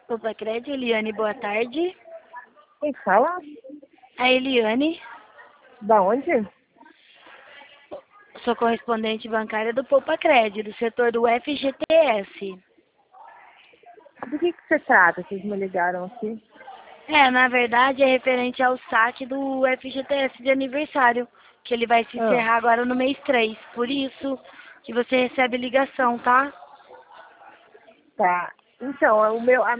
Opa, Crédito, Eliane, boa tarde. Quem fala? A Eliane, Da onde? sou correspondente bancária do Poupa Crédito, do setor do FGTS. Do que você trata? Vocês me ligaram aqui? Na verdade é referente ao saque do FGTS de aniversário, que ele vai se encerrar agora no mês 3. Por isso que você recebe ligação, tá? Tá. Então,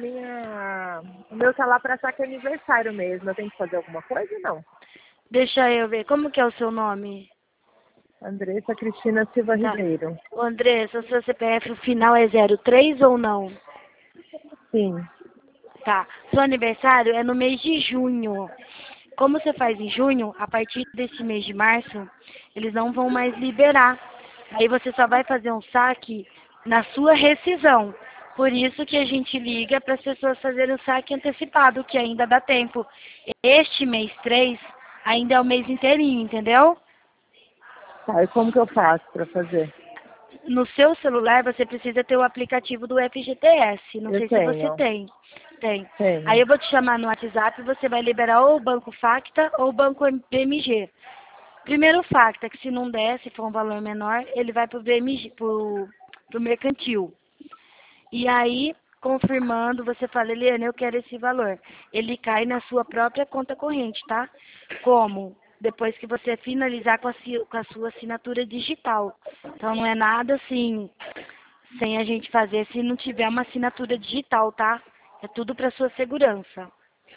o meu tá lá pra saque aniversário mesmo. Eu tenho que fazer alguma coisa ou não? Deixa eu ver, como que é o seu nome? Andressa Cristina Silva Tá. Ribeiro. Ô, Andressa, o seu CPF o final é 03 ou não? Sim. Tá. Seu aniversário é no mês de junho. Como você faz em junho, a partir desse mês de março, eles não vão mais liberar. Aí você só vai fazer um saque na sua rescisão. Por isso que a gente liga para as pessoas fazerem o saque antecipado, que ainda dá tempo. Este mês 3 ainda é o mês inteirinho, entendeu? Tá, e como que eu faço pra fazer? No seu celular você precisa ter o aplicativo do FGTS. Não Eu sei se você tenho. tem. Tem. Aí Tenho. eu vou te chamar no WhatsApp e você vai liberar ou o Banco Facta ou o Banco BMG. Primeiro o Facta, que se não der, se for um valor menor, ele vai pro BMG, pro mercantil. E aí, confirmando, você fala, Eliane, eu quero esse valor. Ele cai na sua própria conta corrente, tá? Como? Depois que você finalizar com a sua assinatura digital. Então não é nada assim, sem a gente fazer se não tiver uma assinatura digital, tá? É tudo para sua segurança.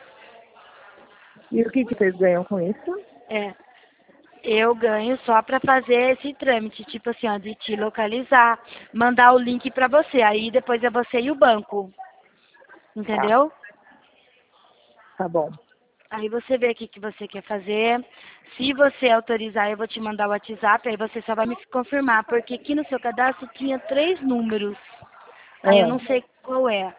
E o que vocês ganham com isso? É. Eu ganho só para fazer esse trâmite, tipo assim, ó, de te localizar, mandar o link para você. Aí depois é você e o banco. Tá. Entendeu? Tá bom. Aí você vê o que você quer fazer. Se você autorizar, eu vou te mandar o WhatsApp, aí você só vai me confirmar, porque aqui no seu cadastro tinha 3 números. Aí eu não sei qual é.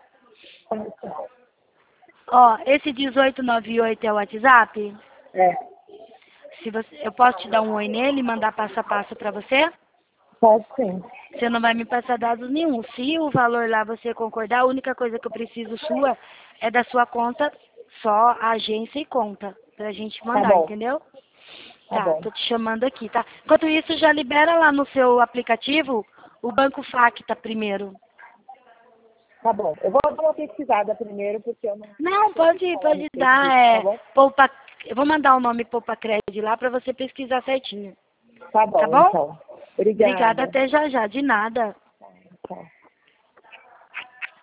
Ó, esse 1898 é o WhatsApp? É. Se você, eu posso te dar um oi nele e mandar passo a passo para você? Pode sim. Você não vai me passar dados nenhum. Se o valor lá você concordar, a única coisa que eu preciso sua é da sua conta, só a agência e conta, pra gente Tá mandar, bom. entendeu? Tá Tá, bom. tô te chamando aqui, tá? Enquanto isso, já libera lá no seu aplicativo o Banco Facta primeiro. Tá bom. Eu vou dar uma pesquisada primeiro, porque eu não Não, sei o que falar a pode respeito dar, disso, tá bom? Poupa, eu vou mandar o nome Poupa Crédito lá pra você pesquisar certinho. Tá Tá bom, bom? então. Obrigada, Obrigada. até já já, de nada. Tchau.